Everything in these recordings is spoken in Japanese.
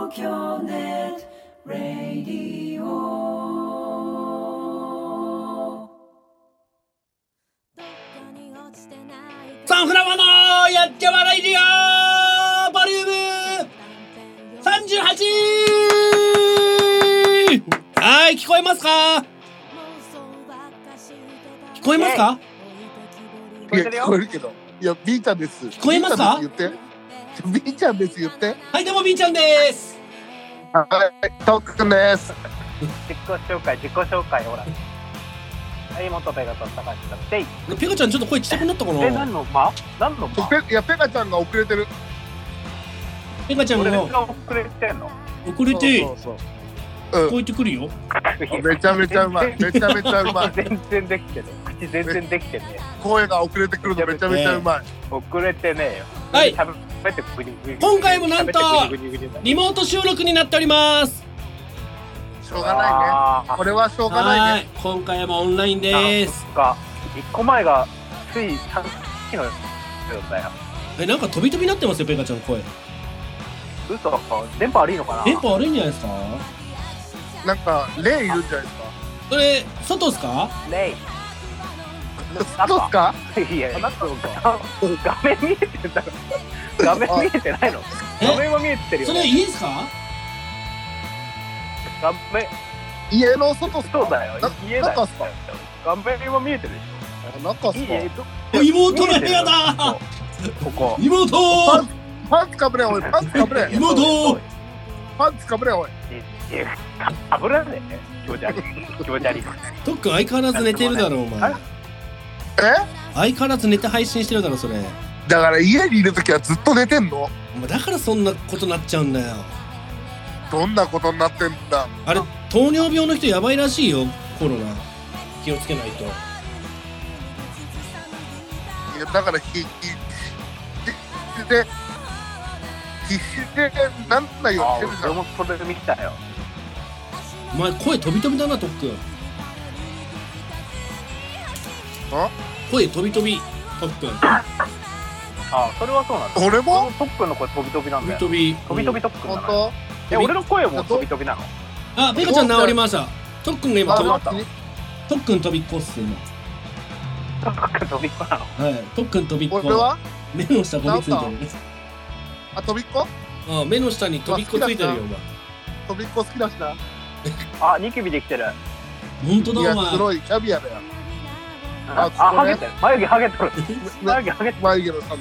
東京ネットラディオ。 サンフラワーのやっちゃ笑いディオボリューム 38。 はい、聞こえますか？聞こえますか？ いや、聞こえるけど。いや、B ちゃんです。 聞こえますか？ B ちゃんです言って。B ちゃんです言って。 はい、どうも B ちゃんです。 はい、トックンです。 自己紹介、ほら。はい、元ペガと高橋だって。 ペガちゃんちょっと声ちっちゃくなったかな？ 何の間いや、ペガちゃんが遅れてる。 ペガちゃんが俺が遅れてんの？ 遅れてそう聞こえてくるよ。 めちゃめちゃうまい。めちゃめちゃうまい。 全然できてる。口全然できてねえ。 声が遅れてくるのめちゃめちゃうまい。 遅れてねえよ。 はい。 今回もなんとリモート収録になっております。 しょうがないね。これはしょうがないね。 今回もオンラインです。 1個前がついさっきのだよ。 なんか飛び飛びになってますよ、ペガちゃん声。 嘘？電波悪いのかな？ 電波悪いんじゃないですか？ なんかレイいるんじゃないですか？ それ外っすか？ レイ外っすか？ いや、画面見えてんだろ。画面見えてないの？画面は見えてるよ。 それいいですか？ 画面家の外っすか？ そうだよ。家だよ。画面は見えてるでしょ。 中っすか？ 妹の部屋だ。 ここ。 妹。 パンツかぶれおい。パンツかぶれ。 妹。 パンツかぶれおい。 かぶらねえ。気持ち悪い。 とっくん相変わらず寝てるだろお前。相変わらず寝て配信してるだろそれ。 だから家にいるときはずっと寝てんの？ だからそんなことなっちゃうんだよ。 どんなことになってんだ？ あれ糖尿病の人やばいらしいよ、コロナ。気をつけないと。 いやだから必死でなんだよってるじゃん。 俺もそれ見たよ。 お前声飛び飛びだな、とっくん。声飛び飛び、とっくん。 それはそうなんだ。 俺もトップンの声飛び飛びなんだよ。 飛びトップンなの。 俺の声も飛び飛びなの？ ペガちゃん治りました。とっくんが今とっくん飛びっこっす今。 とっくん飛びっこなの？ はい、とっくん飛びっこ。 俺は目の下飛びついてる。 飛びっこ？ 目の下に飛びっこついてるよお前。 飛びっこ好きだしな。 ニキビできてる。 本当だお前。 いや黒いキャビアだよ。 ハゲてる。眉毛ハゲてる。 眉毛の下の。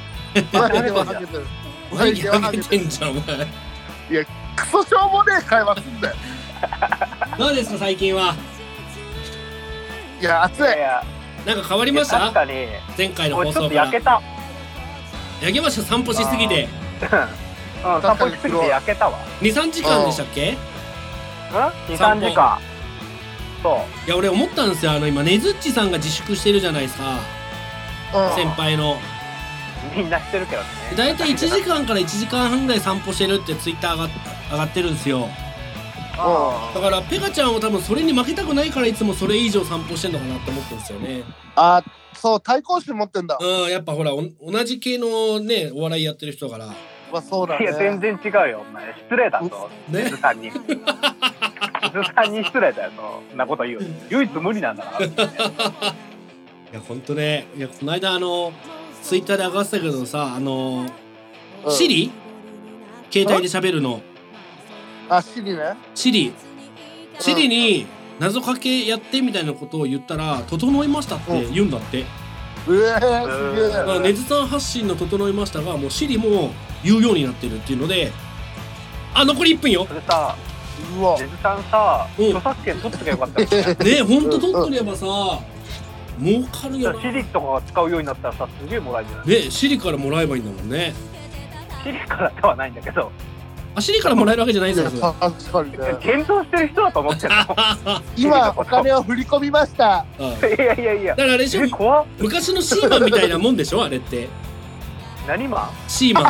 眉毛ハゲてんじゃんお前。 いやクソしょうもねえ会話すんだよ。 どうですか最近は？ いや暑い。 なんか変わりました？ 確かに前回の放送から。 ちょっと焼けた。 焼けました。散歩しすぎて。 散歩しすぎて焼けたわ。 2、3時間でしたっけ ？2、3時間。そう。 いや俺思ったんですよ。今ねずっちさんが自粛してるじゃないですか。先輩の。 みんなしてるけどね。 だいたい1時間から1時間半ぐらい散歩してるってツイッター上がってるんですよ。だからペガちゃんは多分それに負けたくないからいつもそれ以上散歩してんのかなって思ってるんですよね。 そう対抗心持ってんだ。 やっぱほら同じ系のねお笑いやってる人だから。 そうだね。 いや全然違うよお前。失礼だぞ。ねずさんに失礼だよ。そんなこと言う。唯一無二なんだから。いやほんとね。いやこの間ツイッターで上がってたけどさシリ携帯で喋るの。 シリね。 シリに謎かけやってみたいなことを言ったら整いましたって言うんだって。 すげえ。 ねずさん発信の整いましたがもうシリも言うようになってるっていうので残り1分よ。 それさねずさんさ著作権取っとけばよかったよね。ほんと取っとればさ儲かるよな。 シリとかが使うようになったらさすげえもらえるじゃないね。シリからもらえばいいんだもんね。 シリからではないんだけど。 シリからもらえるわけじゃないですよ。 確かにね。 検討してる人だと思ってるの。 今お金を振り込みました。 いやだからあれでしょ、昔のシーマンみたいなもんでしょあれって。 何マン？ シーマン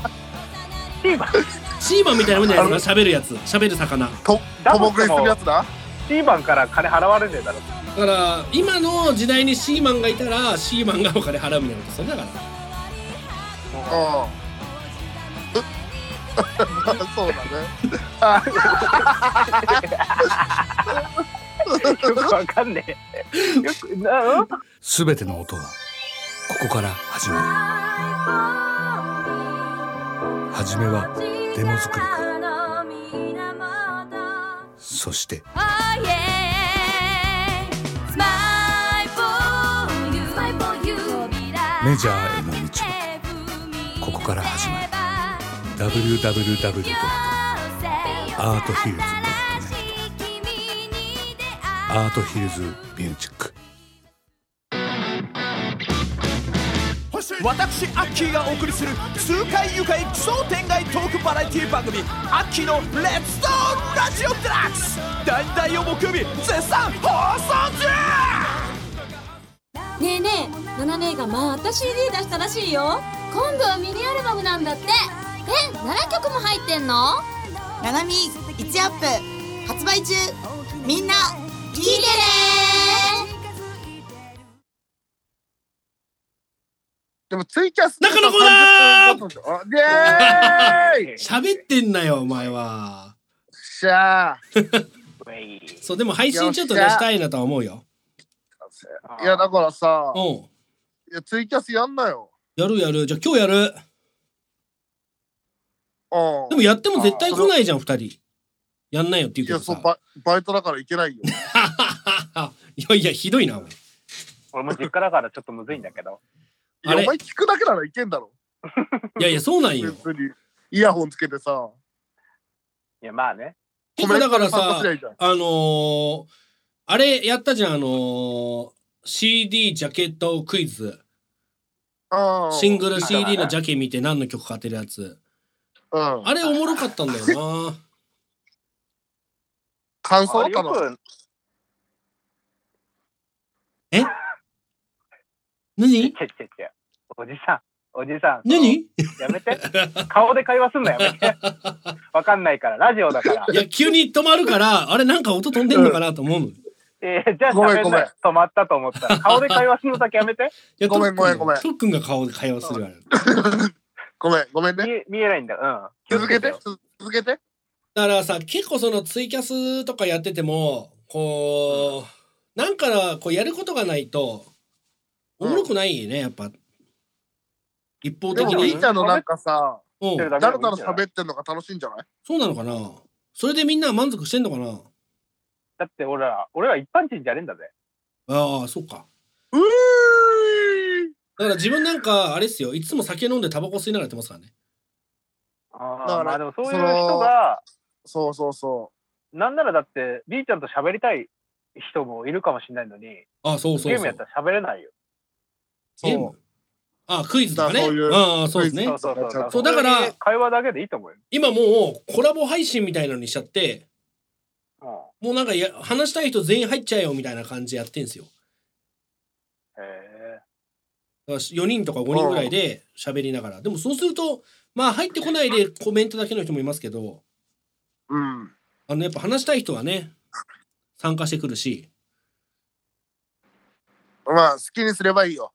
みたいなもんじゃないですか。喋るやつ、喋る魚。 共食いするやつだ。 シーマンから金払われねえだろ。 だから今の時代にシーマンがいたらシーマンがお金払うみたいなことそれだから。 そうだね。 よくわかんねえ。よくすべての音はここから始まる。初めはデモ作りか、そしてメジャーへの道はここから始まる。 www.arthillsnet アートヒルズミュージック。 私アッキーがお送りする痛快愉快奇想天外トークバラエティ番組アッキーのレッツドーラジオデラックス、大々を木曜日絶賛放送中。 ねえねえ、ナナ姉がまた CD 出したらしいよ。今度はミニアルバムなんだって。7曲も入ってんの？ ナナミ1アップ発売中。みんな聞いてね。 でもツイキャス中のコーナーイエーイ喋ってんなよお前は。 しゃーそうでも配信ちょっとねしたいなとは思うよ。 いやだからさ、 うん。 いやツイキャスやんなよ。 やる。じゃあ今日やる。 うん。 でもやっても絶対来ないじゃん2人。やんないよって言うけどさ。 いやそうバイトだからいけないよ。 いやひどいなお前。 俺も実家だからちょっとむずいんだけど。 いやお前聞くだけならいけんだろ。 いやそうなんよ。 別にイヤホンつけてさ。 いやまあね。 結構だからさコメントに参加すりゃいいじゃんあれやったじゃんCD ジャケットクイズ。シングル CD のジャケ見て何の曲か当てるやつ。あれおもろかったんだよな。 感想よく何？ おじさん何？ やめて。顔で会話すんのやめて。わかんないからラジオだから。 いや急に止まるからあれなんか音飛んでんのかなと思うの。 じゃあ喋んない。止まったと思ったら顔で会話するのだけやめて。 ごめん。 とっくんが顔で会話するから。 ごめんね。 見えないんだ。 続けて。 だからさ結構そのツイキャスとかやっててもこうなんかこうやることがないとおもろくないねやっぱ。一方的でもみに。 ーちゃんのなんかさ、 うん。 だらだら喋ってんのが楽しいんじゃない？ そうなのかな。それでみんな満足してんのかな。 だって俺は一般人じゃねえんだぜ。 ああそうか。だから自分なんかあれっすよいつも酒飲んでタバコ吸いながらやってますからね。 だからまあでもそういう人がそうなんならだって B ちゃんと喋りたい人もいるかもしれないのに、 そうゲームやったら喋れないよ。 ゲーム？クイズとかね。そうですね。 そうだから会話だけでいいと思うよ。 今もうコラボ配信みたいなのにしちゃって、もうなんか話したい人全員入っちゃえよみたいな感じでやってんすよ。4人とか5人ぐらいで喋りながら。でもそうするとまあ入ってこないでコメントだけの人もいますけど、やっぱ話したい人はね参加してくるし。 まあ好きにすればいいよ。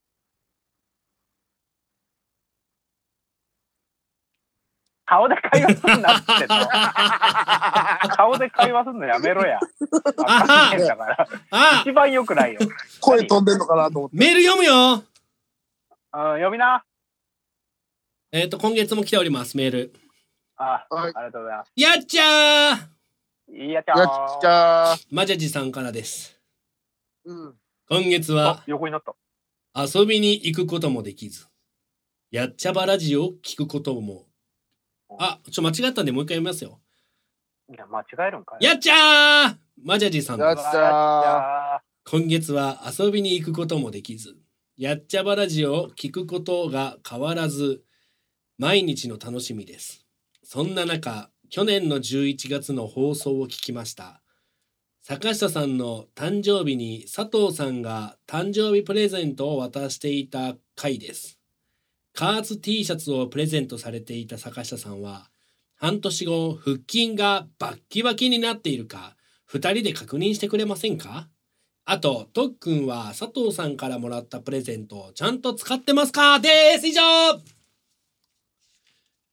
顔で会話すんなって顔で会話すんのやめろや。だから一番良くないよ。 声飛んでんのかなと思って。 メール読むよ。 読みな。 今月も来ておりますメール。 ありがとうございます。 やっちゃー。やっちゃー。 マジャジさんからです。 今月は横になった。 遊びに行くこともできず、やっちゃばラジオを聞くことも。間違ったんでもう一回読みますよ。 いや間違えるんかい。 やっちゃー。マジャジさんです。 やっちゃー。今月は遊びに行くこともできず、やっちゃばラジオを聞くことが変わらず毎日の楽しみです。そんな中、去年の11月の放送を聞きました。坂下さんの誕生日に佐藤さんが誕生日プレゼントを渡していた回です。カーツ T シャツをプレゼントされていた坂下さんは半年後腹筋がバッキバキになっているか2人で確認してくれませんか？あととっくんは佐藤さんからもらったプレゼントをちゃんと使ってますか？です。以上。 あ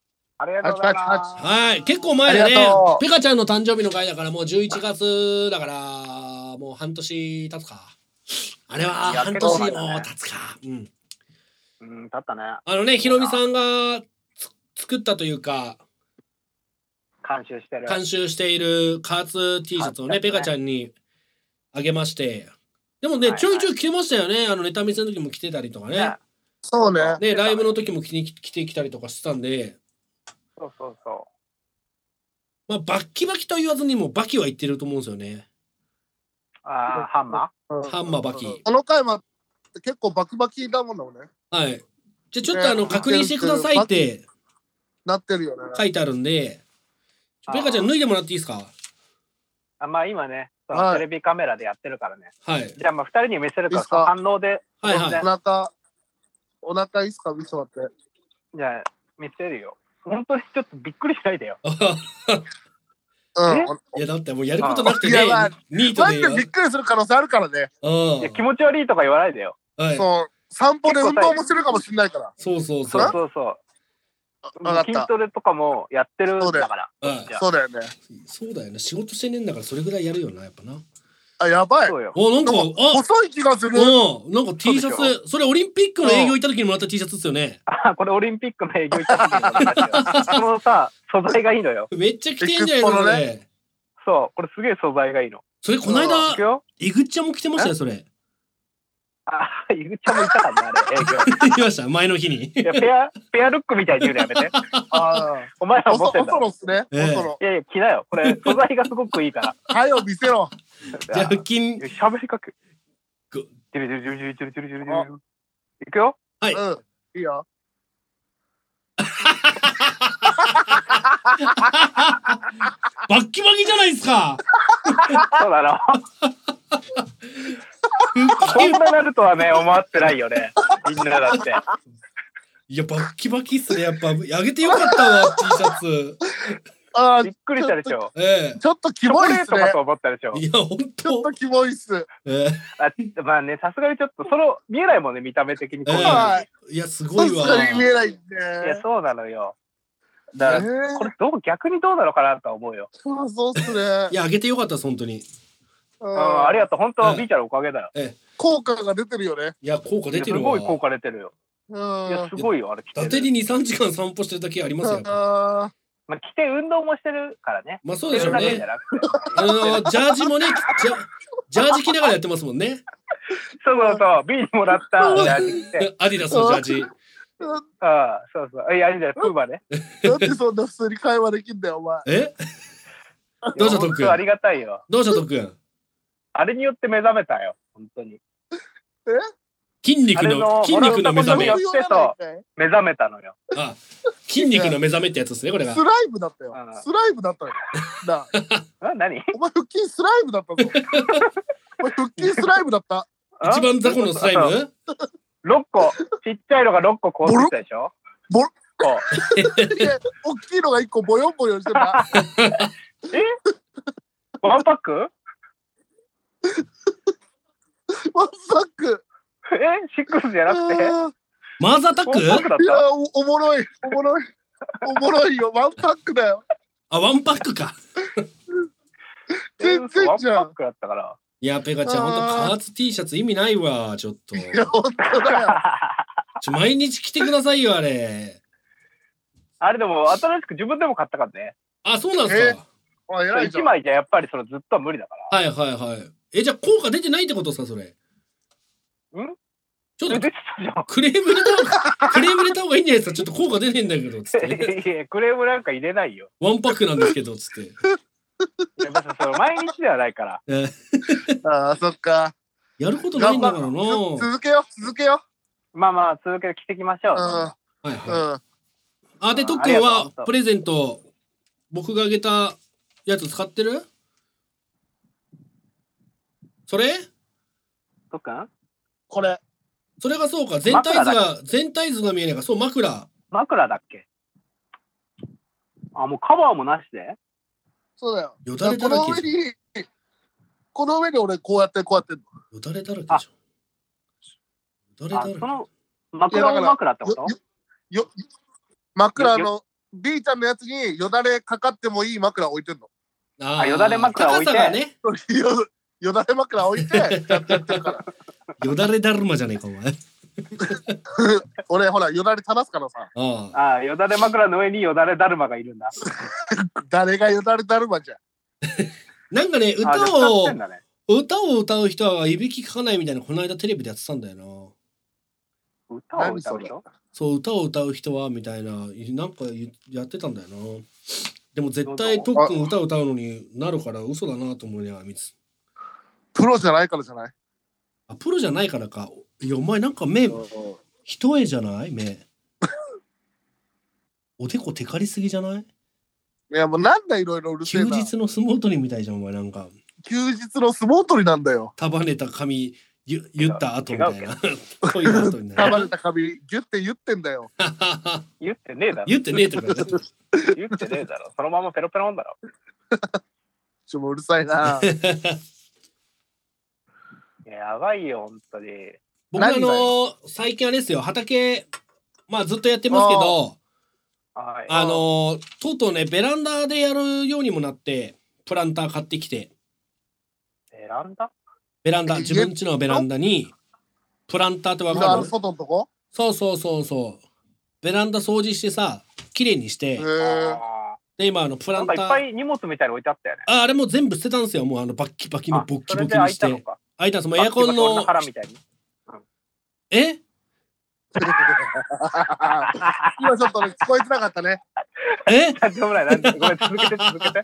りがとうございます。 はい、結構前だねありがと。うペカちゃんの誕生日の回だからもう11月だからもう半年経つか。あれは半年も経つか。うん。 経ったね。 ひろみさんが作ったというか監修している加圧 T シャツをねペカちゃんにあげまして、でもねちょいちょい着てましたよね。ネタ見せの時も着てたりとかね。 そうね。 ねライブの時も着てきたりとかしてたんで。 そう。 まあバッキバキと言わずにもバキは言ってると思うんですよね。 ハンマーバキ。 この回も結構バキバキだもんね。 はい。じゃあちょっと確認してくださいってなってるよね。 書いてあるんで、ペカちゃん脱いでもらっていいですか？ まあ今ね、テレビカメラでやってるからね。 はい。 じゃあまあ2人に見せるから反応で。 はいはい。 お腹いいっすか？見せてもらって。 じゃあ見せるよ。本当にちょっとびっくりしないでよ。 いやだってもうやることなくてね、ニートでマジでびっくりする可能性あるからね。 いや気持ち悪いとか言わないでよ。 そう散歩で運動もしてるかもしれないから。 そう。 筋トレとかもやってるんだから。 そうだよね。 そうだよね。仕事してねえんだからそれぐらいやるよなやっぱな。 あやばい。 なんか細い気がする。 なんか T シャツ、それオリンピックの営業行った時にもらった T シャツですよね。 これオリンピックの営業行った時にもらったこのさ素材がいいのよ。 めっちゃ着てんじゃないですかね。 そうこれすげえ素材がいいの。 それこの間イグちゃんも着てましたよそれ。 イグちゃんもいたかなあれ営業。 いました前の日に。 いやペアルックみたいに言うのやめて。お前ら思ってんだろ。 おそろっすね。 いや着なよこれ素材がすごくいいから。 はよ見せろ。 じゃあ腹筋喋りかけ。いくよ。 はい。 いいよ。 バッキバキじゃないですか。 そうだろ。こんななるとはね思ってないよね。みんなだって。 いやバッキバキっすねやっぱあげてよかったわ T シャツ。 びっくりしたでしょ。 ちょっとキモいっすね。 かと思ったでしょ。 いや本当。 ちょっとキモいっす。 まあねさすがにちょっと見えないもんね見た目的に。 いやすごいわ。 さすがに見えないね。 いやそうなのよ。だからこれ逆にどうなのかなと思うよ。 そうっすね。 いやあげてよかったです本当に。 ありがとう本当ビーチャーのおかげだよ。 効果が出てるよね。 いや効果出てるわ。 すごい効果出てるよ。いやすごいよあれ。 伊達に2、3時間散歩してるだけありますよ。 まあ着て運動もしてるからね。 まあそうでしょうね。ジャージもねジャージ着ながらやってますもんね。 そうビーにもらったジャージ着て。 アディダスのジャージ。 そういやいいんだよプーバね。 だってそんな普通に会話できんだよお前。 どうしたとっくん。 ありがたいよ。 どうしたとっくん。 あれによって目覚めたよ本当に。 筋肉の目覚め。 目覚めたのよ。 筋肉の目覚めってやつですねこれが。 スライムだったよ。スライムだったよ。 何？ お前腹筋スライムだったぞ。お前腹筋スライムだった。 一番雑魚のスライム ？6個ちっちゃいのが6個こうついたでしょ。 大きいのが1個ボヨンボヨンしてた。 ワンパック？ ワンパック。 シックスじゃなくてマーズアタック？いやおもろいよワンパックだよ。 ワンパックか。 全然じゃん。 ワンパックだったから。 いやペガちゃんほんと加圧 T シャツ意味ないわちょっと。いやほんとだよ。 毎日着てくださいよあれ。 あれでも新しく自分でも買ったからね。 そうなんですか。 1枚じゃやっぱりずっとは無理だから。 はいじゃあ効果出てないってことですかそれ。ちょっとクレーム入れた方がいいんじゃないですか。ちょっと効果出ねえんだけどつって。 いやクレームなんか入れないよ。 ワンパックなんですけどつって。 毎日ではないから。 そっか。 やることないんだからな。 続けよ。 まあ続けて着てきましょう。 でとっくんはプレゼント僕があげたやつ使ってる？それ？ とっくん？ これ。それがそうか全体図が見えないからそう枕だっけ？もうカバーもなしで？ そうだよ。 よだれだらけじゃん。 この上に俺こうやってんの。 よだれだらけじゃん。よだれだらけ。 その枕の枕ってこと？ 枕の B ちゃんのやつによだれかかってもいい枕置いてんの。 よだれ枕置いて高さがね、 よだれ枕置いてやってるからよだれだるまじゃねえかお前。 俺ほらよだれ垂らすからさ。 よだれ枕の上によだれだるまがいるんだ。 誰がよだれだるまじゃん。 なんかね、 あじゃあ使ってんだね。 歌を歌う人はいびきかかないみたいな、この間テレビでやってたんだよな。 歌を歌う人？ そう、歌を歌う人はみたいな、なんかやってたんだよな。でも絶対とっくん歌を歌うのになるから嘘だなと思うね、あいつ。 プロじゃないからじゃない？ あ、プロじゃないからか。いや、お前なんか目、一重じゃない目。おでこテカりすぎじゃない？ いや、もうなんだいろいろうるせえ休な。 日の相撲取りみたいじゃん、お前なんか。 休日の相撲取りなんだよ。 束ねた髪言った後みたいな。トイレ後に束ねた髪ギュッて言ってんだよ。 言ってねえだろ。 言ってねえとか。 言ってねえだろ。そのままペロペロなんだろ。 もううるさいな。 やばいよ、本当に。 僕最近あれですよ、畑、まあずっとやってますけど、とうとうね、ベランダでやるようにもなって、プランター買ってきて。ベランダ、自分家のベランダに、プランターってわかる？ 外のとこ？ そう。ベランダ掃除してさ、綺麗にして、で、今プランター。 なんかいっぱい荷物みたいに置いてあったよね。 あれも全部捨てたんですよ、もうバッキバキのボッキボキにして。開いたんです、もうエアコンの。え？ 今ちょっとね、聞こえてなかったね。 え？ ごめん、続けて。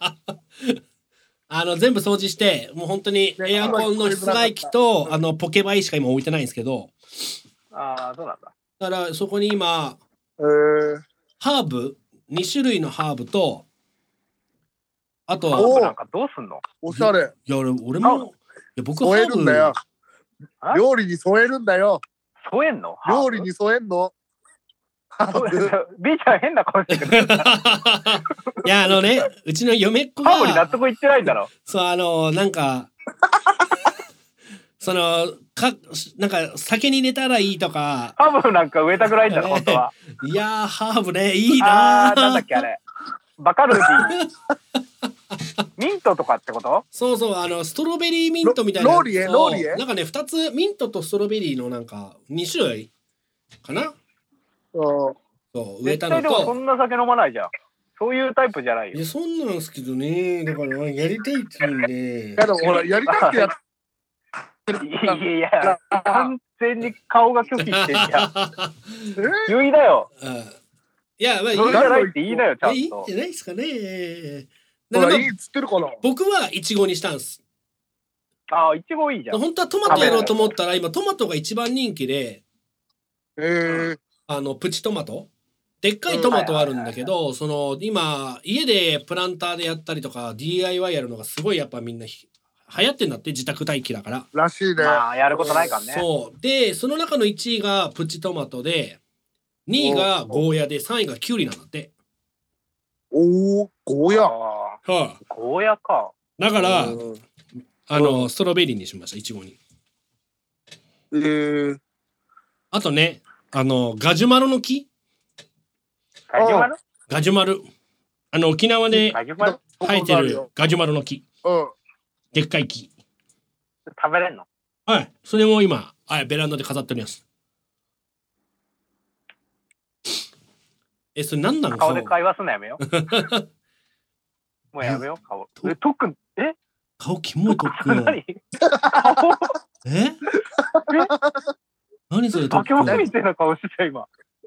全部掃除して、もう本当にエアコンの室外機とポケバイしか今置いてないんですけど。 そうなんだ。 だからそこに今、ハーブ2種類のハーブと、あとハーブなんかどうすんの？ おしゃれ。 いや俺も僕添えるんだよ。料理に添えるんだよ。 添えんの？ 料理に添えんの。 B ちゃん変な顔してくる。 いやうちの嫁っ子がハーブに納得いってないんだろ。 そうなんかなんか酒に入れたらいいとか。 ハーブなんか植えたくないんだろ、本当は。 いやー、ハーブね、いいなー。 なんだっけあれ。バカルーティー。ミントとかってこと？ そうストロベリーミントみたいな。 ローリエなんかね、2つ、ミントとストロベリーのなんか2種類かな。 そう植えたのと。 絶対でもそんな酒飲まないじゃん。そういうタイプじゃないよ。 いや、そんなんですけどね。だからやりたいって言うんで。 いやでもほらやりたいってやっていや完全に顔が拒否してんじゃん。言いだよ。 いや、まあいいじゃないって言いだよ、ちゃんと。 いいんじゃないですかね。 ほらいいっつってるかな。 僕はイチゴにしたんです。 イチゴいいじゃん。 本当はトマトやろうと思ったら今トマトが一番人気で、プチトマト。でっかいトマトあるんだけど、今家でプランターでやったりとか DIY やるのがすごいやっぱみんな流行ってんだって、自宅待機だから。 らしいね。 やることないからね。 そうで、その中の1位がプチトマトで、2位がゴーヤで、3位がキュウリなんだって。 ゴーヤ。 ゴーヤか。 だからストロベリーにしました、イチゴに。あとね、ガジュマルの木。ガジュマル。沖縄で生えてるガジュマルの木。でっかい木。 食べれんの？ はい。それも今、ベランダで飾っております。それ何なの？ 顔で会話すんのやめよ。もうやめよ、顔。とっくん、 顔キモいとっくん。 何？ 何それ？ 化け物みたいな顔してた今。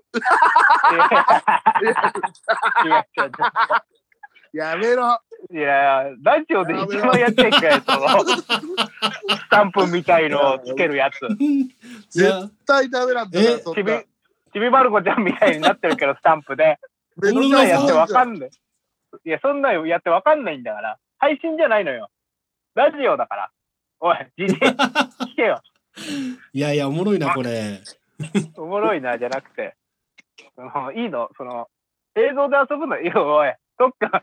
やめろ。 いやラジオで一番やっちゃいけないスタンプみたいのをつけるやつ。 絶対ダメなんだよ。 ちびまる子ちゃんみたいになってるけどスタンプで。そんなんやってわかんない。いやそんなんやってわかんないんだから。配信じゃないのよ。ラジオだから。おいじじい聞けよ。 いやおもろいなこれ。 おもろいなじゃなくて、いいの映像で遊ぶのいいよ。おいどっか。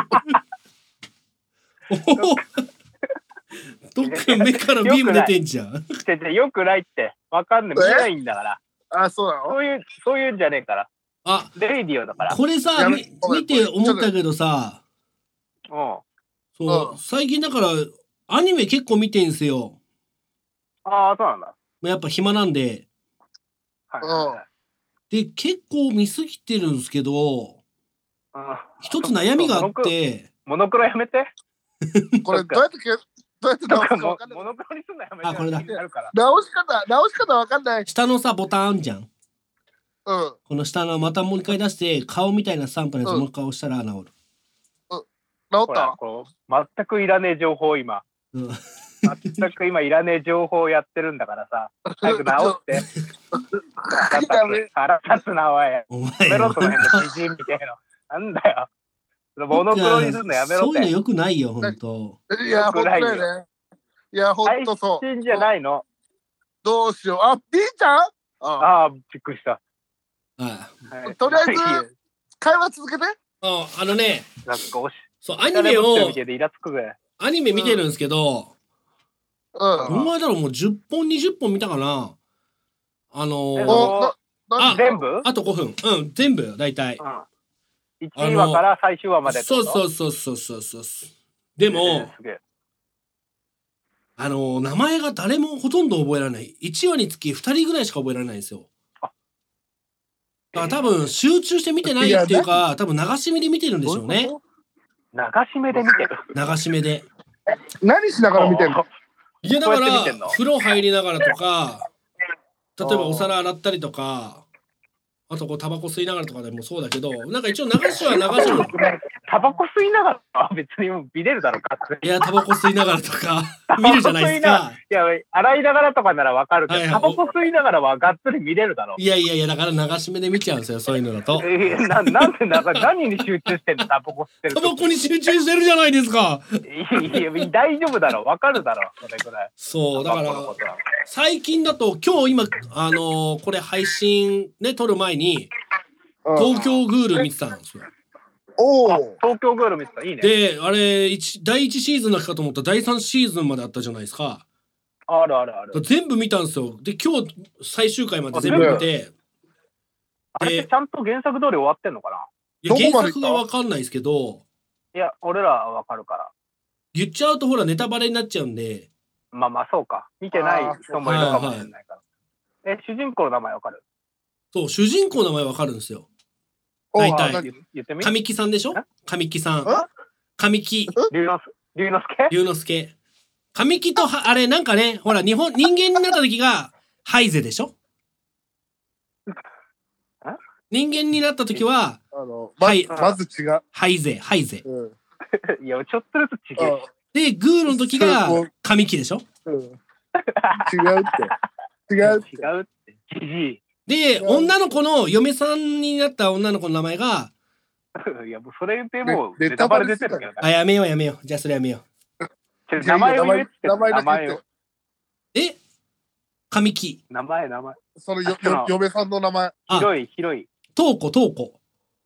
どっか目からビーム出てんじゃん。 よくないってわかんない、見えないんだから。 そうなの？ そういうんじゃねえから。 あ、 レイディオだから。 これさ、 やめ見て思ったけどさ、 うん。 そう、最近だから、アニメ結構見てんすよ。 ああ、そうなんだ。 やっぱ暇なんで。 はい。 で、結構見すぎてるんですけど、 うん一つ悩みがあって、 モノクロやめて。 これどうやって直すか分かんない。 モノクロにすんのやめて。 あこれだ気になるから。 直し方分かんない。 下のさ、ボタンあんじゃん。 うん。 この下のまたもう一回出して、顔みたいなスタンプのやつうんもう一回押したら治る。 直っほらたこう全くいらねえ情報今。 うん全く今いらねえ情報をやってるんだからさ。早く直って。腹立つな、おい。 お前やめろ、その辺の知人みたいな。なんだよ。モノクロにすんのやめろって。 そういうのよくないよ、ほんと。 いや、ほんとだよくないよよね。いや、ほんとそう。 配信じゃないの。 どうしよう。あ、B ちゃんああ、びっくりした。 ははいとりあえず会話続けて。 い。ね、 なんか押し、 そう、アニメをみ、たいでイラつくぜ。 アニメ見てるんですけど、 うん。 どんぐらいだろう、もう10本、20本見たかな。 お、 あ全部あと5分。うん、全部、大体。 ?1 話から最終話までってこと。 そうそうそうそうそうそう。でも、 すげえ。 名前が誰もほとんど覚えられない。1話につき2人ぐらいしか覚えられないんですよ。だから多分集中して見てないっていうか、多分流し目で見てるんでしょうね。 流し目で見てる。 流し目で。 何しながら見てんの？ いやだからこうやって見てんの風呂入りながらとか、例えばお皿洗ったりとか、あとこうタバコ吸いながらとかでもそうだけど、なんか一応流しは流しの。 タバコ吸いながら別に見れるだろ、かつ。 いやタバコ吸いながらとか見るじゃないですか。 いや、洗いながらとかならわかるけど、 はいはいタバコ吸いながらはがっつり見れるだろ。 いやいやいやだから流し目で見ちゃうんですよ、そういうのだと。 なんで何に集中してんの、タバコ吸ってるタバコに集中してるじゃないですか。 いや、大丈夫だろ、わかるだろ、それぐらい。 そうだからタバコのことは最近だと今日今これ配信ね撮る前に東京グール見てたんですよ。 おお。 東京グール見てた、いいね。 であれ第1シーズンだけかと思ったら第3シーズンまであったじゃないですか。 あるあるある。 全部見たんですよ。で今日最終回まで全部見て、 あれってちゃんと原作通り終わってんのかな。 いやどこまで原作が分かんないですけど、 いや、俺らはわかるから。 言っちゃうとほらネタバレになっちゃうんで。 まあまあ、そうか。見てない人もいるかもしれないから。主人公の名前わかる？ そう主人公の名前分かるんですよ。 お大体何言ってみ。 神木さんでしょ。神木さん。神木龍之介？ 龍之介。神木とあれなんかね、ほら人間になった時がハイゼでしょ。人間になった時ははいまず違う。 ハイゼ。 うん。 いや、ちょっとずつ違う。 でグールの時が神木でしょ。 うん。違うって。違うって。 違うって。じじで女の子の嫁さんになった女の子の名前がい。いや、もうそれでもうネタバレ出てるけどね。 やめよう。じゃあそれやめよ名前を言えって言って名前だけ名前を。 言って。 う。神木。 名前。 その嫁さんの名前。 あ広い。 東子。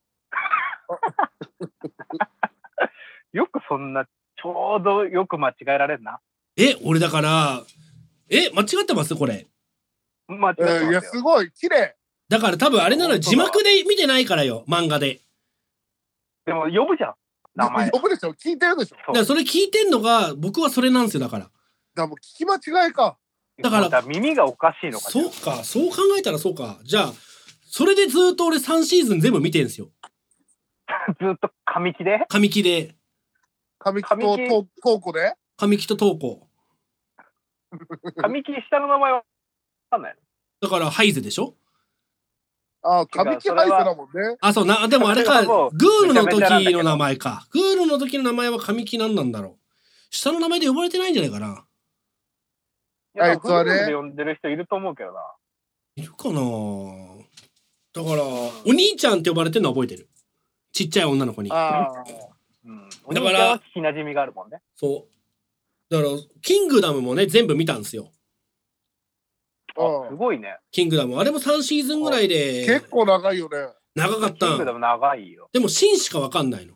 よくそんな、ちょうどよく間違えられるな。 俺だから間違ってますこれ。 間違えてますよ。 いや、すごい、綺麗。 だから多分あれなの字幕で見てないからよ、漫画で。 でも呼ぶじゃん。名前。 呼ぶでしょ、聞いてるでしょ。 だからそれ聞いてんのが僕はそれなんですよ。だからだからもう聞き間違いか。 だから耳がおかしいのか。 そうか、そう考えたらそうか。じゃあそれでずっと俺3シーズン全部見てんすよ。 ずっと神木で神木で。 神木と東子で神木と東子。 神木下の名前はわかんないだからハイゼでしょ。 ああ、神木ハイセだもんね。 あ、そうな、でもあれか、グもうールの時の名前か。グールの時の名前は神木なんなんだろう。下の名前で呼ばれてないんじゃないかな。 の。いや、 あいつはねグールで呼んでる人いると思うけどな。 いるかな。だからお兄ちゃんって呼ばれてるのは覚えてる。ちっちゃい女の子に。 ああ。 うん。おだから兄ちゃんは聞き馴染みがあるもんね。 そう。だからキングダムもね全部見たんですよ。 すごいね。 キングダムあれも3シーズンぐらいで結構長いよね。 長かったキングダム長いよ。 でもシンしかわかんないの。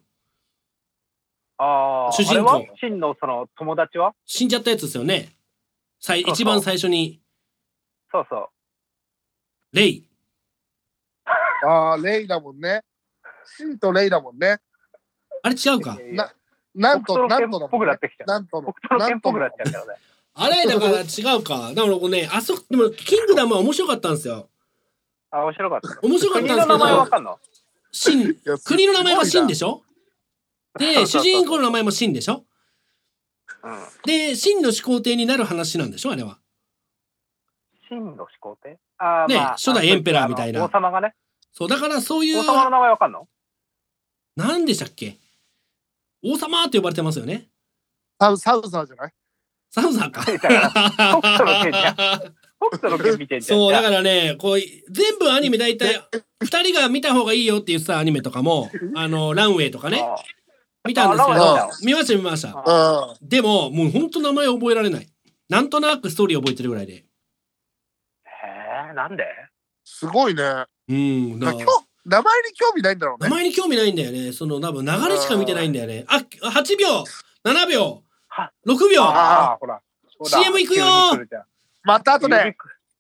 ああ。 主人公あれはシンのその友達は死んじゃったやつですよね。 そう一番最初にそうそう。 レイああ、レイだもんね。シンとレイだもんね。 あれ違うか。 なんと、 北斗の拳なんとだっぽくなってきちゃう。 なんとの。 北斗の拳っぽくなっちゃうからね。 あれだから違うか。だからね、でもキングダムは面白かったんですよ。 あ、面白かった。 面白かったんですけど。 国の名前わかんの？ シン、 いや国の名前はシンでしょ。で、主そうそうそう人公の名前もシンでしょ。 うん。 で、シンの始皇帝になる話なんでしょあれは。 真の始皇帝？ああ、 ねまあ、 初代エンペラーみたいな王様がね。 そう、だからそういう王、様の名前わかんの？ なんでしたっけ、王様って呼ばれてますよね。 サウザーじゃない？ サウザーか。 だから北斗の拳じゃん。北斗の拳見てんじゃん。 そう、だからね、こう、全部アニメ大体、2人が見た方がいいよって言ってたアニメとかも、ランウェイとかね、見たんですけどあランウェイ、 見ました。 うん。 でも、もうほんと名前覚えられない。なんとなくストーリー覚えてるぐらいで。 へえ、なんで？ すごいね。 うん、だから名前に興味ないんだろうね。 名前に興味ないんだよね。その多分流れしか見てないんだよね。あ、8秒、7秒、6秒。 ああ、ほら。 CM 行くよー。 急に来るじゃん。 また後で。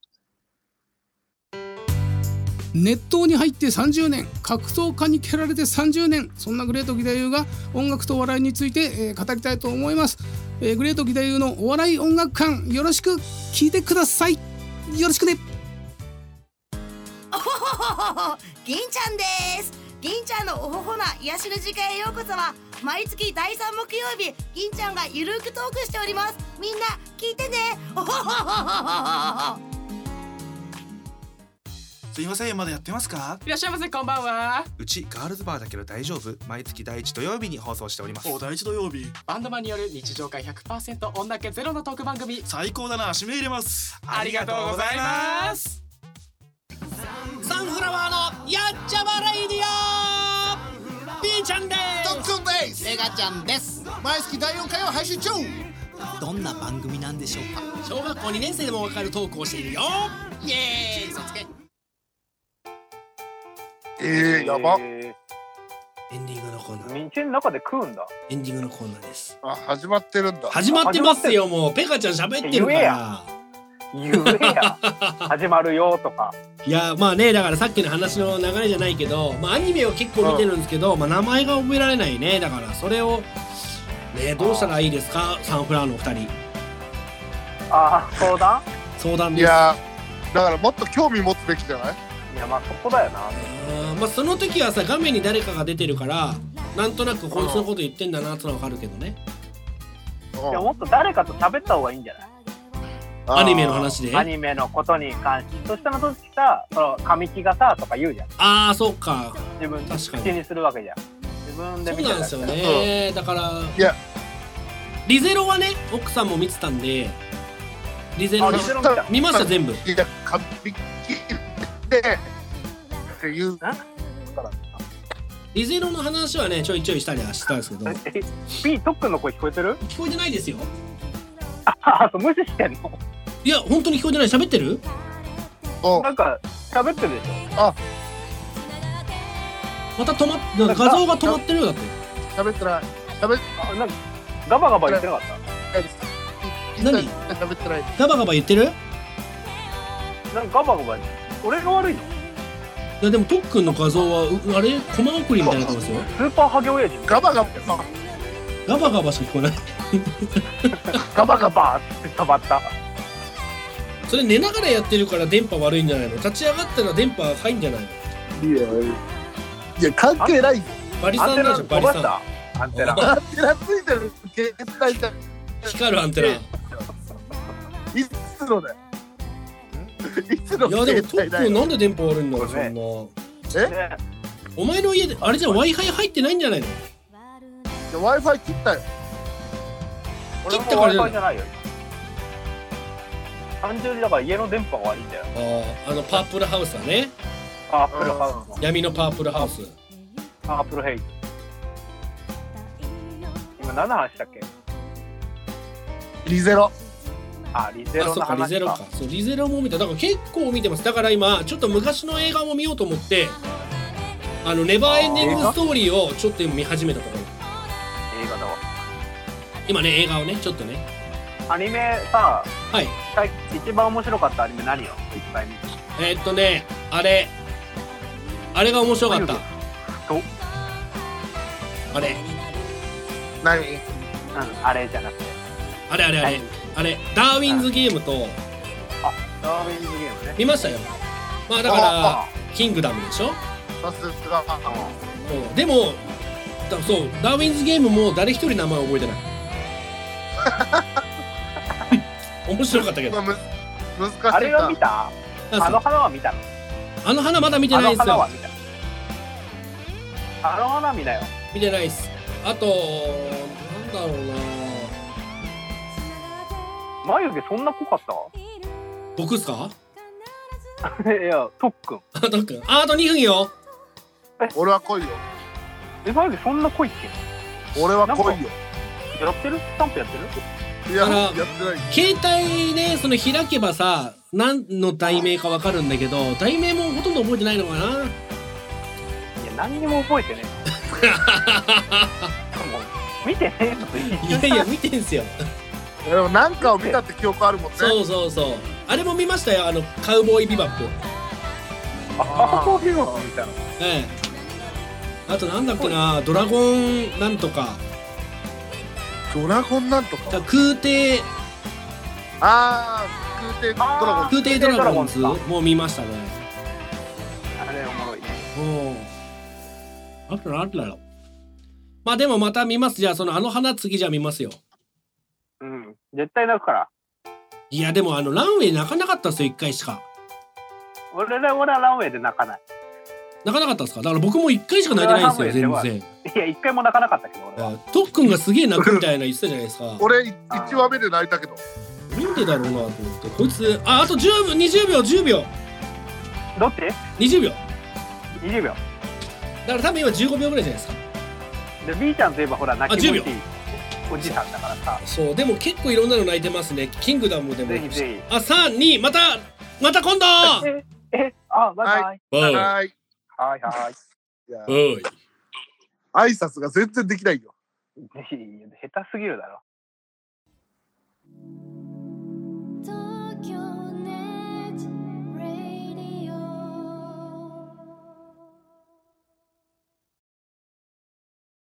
熱湯に入って30年、格闘家に蹴られて30年、そんなグレート義太夫が音楽とお笑いについて、語りたいと思います。グレート義太夫のお笑い音楽館、よろしく聞いてください。よろしくね。 おほほほほ、銀ちゃんです。銀ちゃんのおほほな癒しの時間へようこそは、毎月第3木曜日、銀ちゃんがゆるくトークしております。みんな聞いてね。おほほほほほ。 すいません、まだやってますか？ いらっしゃいませ、こんばんは。 うちガールズバーだけど大丈夫？毎月第1土曜日に放送しております。 お、第1土曜日。バンドマンによる日常会 100% 女気ゼロのトーク番組。 最高だな、締め入れます。 ありがとうございます。 サンフラワーのやっちゃばレイディオ、ピーちゃんです。 トックンです。 メガちゃんです。 毎月第4回を配信中。 どんな番組なんでしょうか。 小学校2年生でもわかるトークをしているよ。 イエーイ、そつけ。 やば。 エンディングのコーナー。 道の中で食うんだ。 エンディングのコーナーです。 あ、始まってるんだ。 始まってますよ。もうペカちゃん喋ってるから。 言えや。始まるよとか。 いや、まあね、だからさっきの話の流れじゃないけど、まあアニメを結構見てるんですけど、まあ名前が覚えられないね。だからそれをね、どうしたらいいですか、サンフラワーの2人。 ああ、 相談です。 いや、だからもっと興味持つべきじゃない？ いや、まあそこだよな。 まあその時はさ、画面に誰かが出てるからなんとなくこいつのこと言ってんだなってのは分かるけどね。 いや、もっと誰かと喋った方がいいんじゃない？ アニメの話で。 アニメのことに関して。そしたらその時さ、その神木がさとか言うじゃん。 ああ、そうか。 自分で口にするわけじゃん。自分で見てた。 そうなんですよね。だからいや、 リゼロはね、奥さんも見てたんで、リゼロ見ました全部。 いや、神木でっていうから。 リゼロの話はね、ちょいちょいしたりはしたんですけど。 P トックンの声聞こえてる？ 聞こえてないですよ。 あ、そう、無視してんの？ いや、本当に聞こえてない。喋ってる？ なんか喋ってるでしょ。 あ、 また止まっ、画像が止まってるよだって。 喋ってない。 あ、なんかガバガバ言ってなかった？ 何？ 喋ってない。 ガバガバ言ってる？ なんかガバガバ。俺が悪いの？ いやでも特訓の画像はあれコマ送りみたいな顔ですよ。 スーパーハゲ親父。 ガバガバ。 ガバガバしか聞こえない。 ガバガバって止まった。 それ寝ながらやってるから電波悪いんじゃないの？立ち上がったら電波入んじゃないの？ いや関係ないよ。 バリさんなんじゃん、バリさん。アンテナついてる携帯じゃん。 光るアンテナ。 いつのだよ。いつのいやでも特訓なんで電波悪いんだろう、そんな。お前の家であれじゃ Wi-Fi 入ってないんじゃないの ？Wi-Fi 切ったよ。 切ったから Wi-Fi じゃないよ。単純にだから家の電波が悪いんだよ。 パープルハウスだね。 パープルハウス。 闇のパープルハウス。 パープルヘイズ。今何の話したっけ？ リゼロ。 あ、リゼロの話か。 リゼロか。そう、リゼロも見た。だから結構見てます。だから今ちょっと昔の映画も見ようと思って、ネバーエンディングストーリーをちょっと今見始めたところ。 映画だわ。 今ね、映画をね、ちょっとね。 アニメさ、 はい。 一番面白かったアニメ何よ？いっぱい見て。 あれ、 あれが面白かったあれ何？ あれじゃなくてあれダーウィンズゲームとダーウィンズゲームね見ましたよ。まあだからキングダムでしょ。 さすが。 でもそうダーウィンズゲームも誰一人名前覚えてない面白かったけど。 難しいか。 あれは見た？あの花は見たの？ あの花まだ見てないんですよ。 あの花見なよ。 見てないっす。あとなんだろうな。 眉毛そんな濃かった僕っすかいや、とっくん。 あと2分よ。 俺は濃いよ。 眉毛そんな濃いっけ？ 俺は濃いよ。 やってる？スタンプやってる？ いや、やってない。 携帯ね、その開けばさ、何の題名かわかるんだけど、題名もほとんど覚えてないのかな。いや、 何にも覚えてねえ。見てねえのと一緒。 いや見てんすよ。 でもなんかを見たって記憶あるもんね。 そうあれも見ましたよ。カウボーイビバップ。 カウボーイビバップ見たの。 あとなんだっけな、ドラゴンなんとか。 ドラゴンなんとか。 空挺。 空挺ドラゴンズもう見ましたね。 あれおもろいね。 あとなんだろう。まあでもまた見ます。じゃああの花次じゃ見ますよ。 絶対泣くから。 いやでもランウェイ泣かなかったっすよ、1回しか。 俺はランウェイで泣かない。 泣かなかったっすか？だから僕も1回しか泣いてないんですよ、全然。 いや、1回も泣かなかったけど俺は。 とっくんがすげえ泣くみたいな言ってたじゃないですか。 俺1話目で泣いたけど。 なんでだろうなと思って。こいつ、あと10秒、20秒、10秒。 どっち ?20 秒。 20秒。 だから多分今15秒ぐらいじゃないですか。 で、B ちゃんといえばほら、泣き 10秒。 おじさんだからさ。 そう、でも結構いろんなの泣いてますね。キングダムでも。 ぜひぜひ。 3、2、また今度バイバイ。 はい。 おい。 挨拶が全然できないよ。 下手すぎるだろ。